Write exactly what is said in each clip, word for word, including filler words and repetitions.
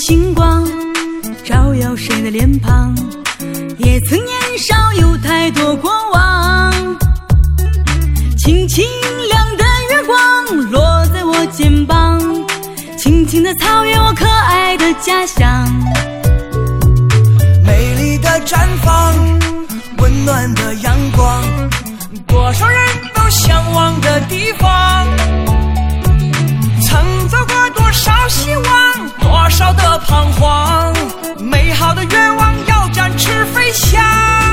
星光照耀谁的脸庞，也曾年少有太多过往。清清亮的月光落在我肩膀，青青的草原，我可爱的家乡。 美丽的绽放，温暖的阳光，多少人都向往的地方。曾走过多少希望，多少的彷徨，美好的愿望要展翅飞翔。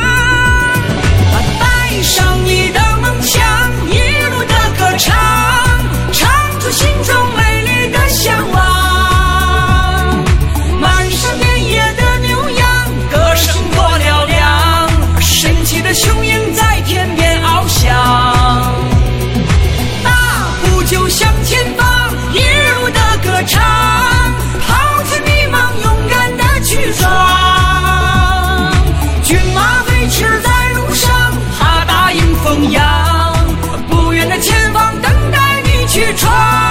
带上你的梦想，一路的歌唱，唱出心中美丽的向往。漫山遍野的牛羊，歌声多嘹亮，神奇的雄鹰在天边翱翔。大步就向前方，一路的歌唱，抛弃迷茫，勇敢的去闯。骏马飞驰在路上，它答应风扬，不远的前方等待你去闯。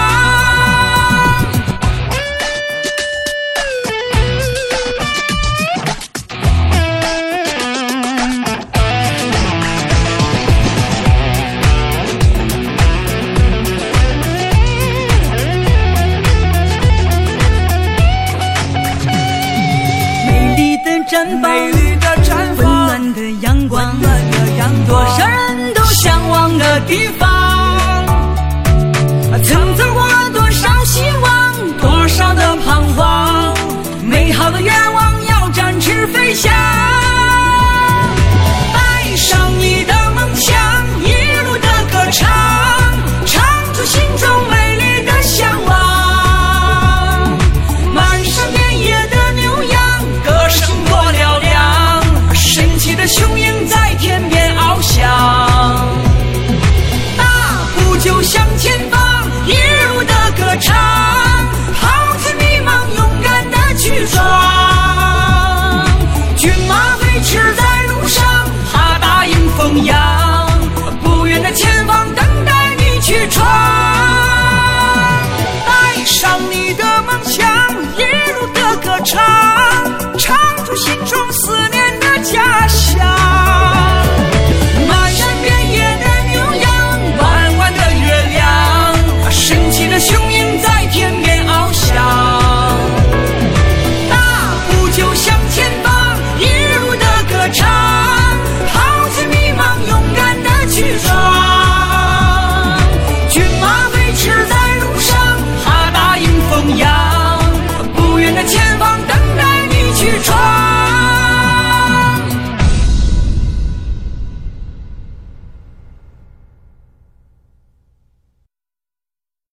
美丽的绽放， 温暖的阳光， 温暖的阳光， 多少人都向往的地方。曾走过多少希望，多少的彷徨，美好的愿